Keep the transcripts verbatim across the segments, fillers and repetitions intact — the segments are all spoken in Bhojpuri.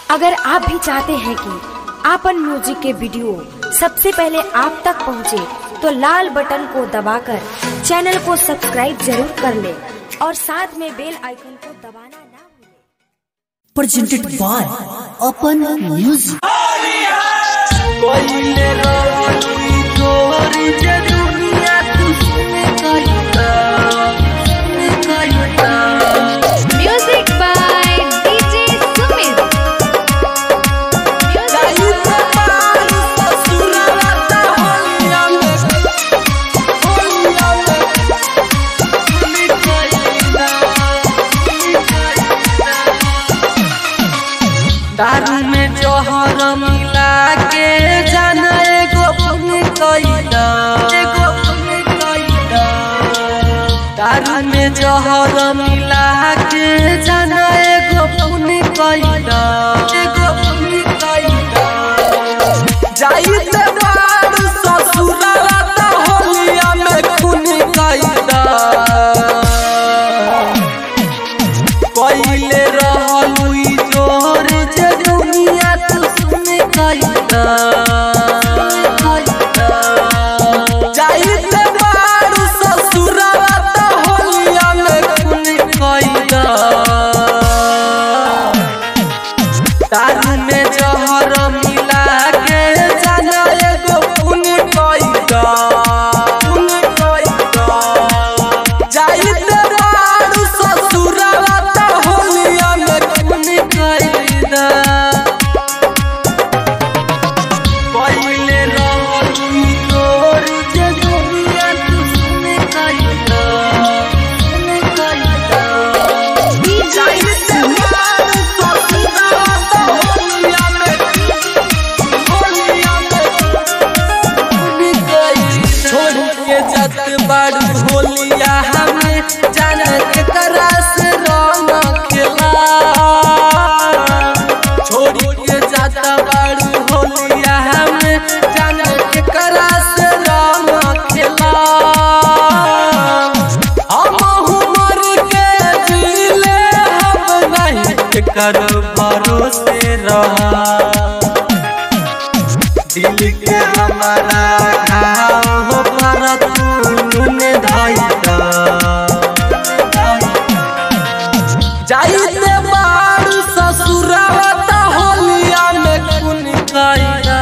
अगर आप भी चाहते हैं कि आपन म्यूजिक के वीडियो सबसे पहले आप तक पहुंचे, तो लाल बटन को दबाकर चैनल को सब्सक्राइब जरूर कर ले और साथ में बेल आइकन को दबाना ना भूलें। प्रेजेंटेड बाय अपन music. Music by DJ Sumit. दारू में जहर मिला के जाना एगो पुण्य कइला, एगो पुण्य कइला। दारू में जहर मिला के जाना एगो पुण्य कइला, एगो पुण्य कइला। जाइते बारू ससुराला त होलिया में खून कइला। पहिले रहलू जोर जे दुनिया तू सुन कइला। जाइते बारू ससुराला त होलिया में खून कइला। दारू में जहर मिला के जाना एगो पुण्य कइला, पुण्य कइला। जाइते बारू ससुराला त होलिया में खून कइला। पहिले रहलू तोर जे दुनिया तू सुन कइला, सुन कइला। जाइते बारू ससुराला त होलिया में, होलिया में खून कइला। छोड़ के जत बारू होलिया हमें जाने के करास रंग खेला। छोड़ के जाता बारू होलिया हमें जाने के करास रंग खेला। हम उमर के जिले हम नहीं कर भरोसे रहा। दिल के हमारा घाव पर तूने धइला। जाइते बारू ससुराला त होलिया में खून कइला।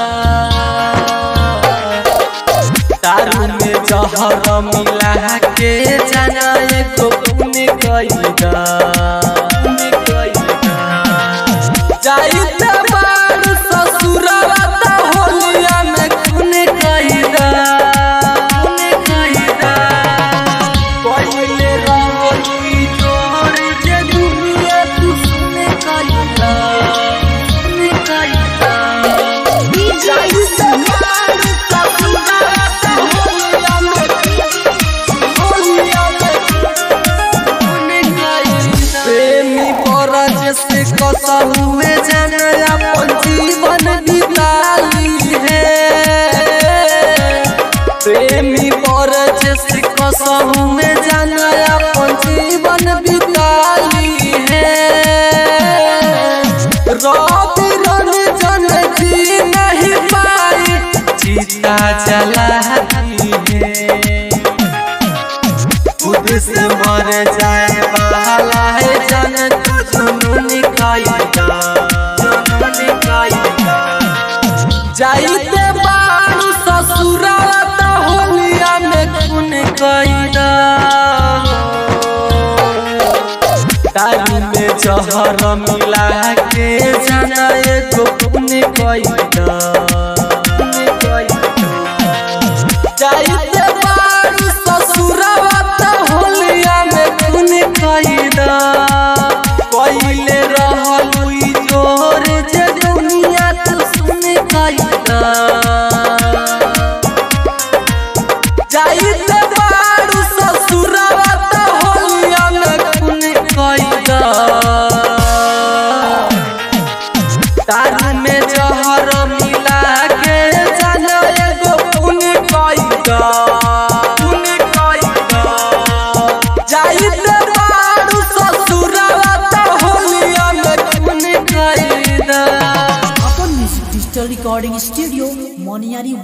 दारू में जहर मिला के जाना एगो खून कइला, खून कइला। जाइते बारू ससुराला त होलिया में खून कइला, खून कइला। पहिले रहलू तोर जे दुनिया तू सुन कइला, सुन कइला। जाइते बारू ससुराला त होलिया में, होलिया में खून कइला। प्रेमी परज से कसहु में जाना अपन जीवन बिताली है। प्रेमी परज से कसहु में जाना अपन जीवन बिताली है। रवि रंजन जी नहीं पाई चिता जलाती है। खुद से मर जाए वाला है जन तू जुनून कइला, जुनून कइला। जाइते बारू ससुराला त होलिया में खून कइला। दारू में जहर मिला के जाना एगो खून कइला, खून कइला। जाइते बारू ससुराला त होलिया में खून कइला। पहिले रहलू जोर जे दुनिया तू सुन कइला। जाइते बारू ससुराला त होलिया में खून कइला। दारू में जहर मिला के जाना एगो खून कइला, खून कइला। जाइते बारू ससुराला त होलिया में खून कइला। Digital recording studio Moniyari.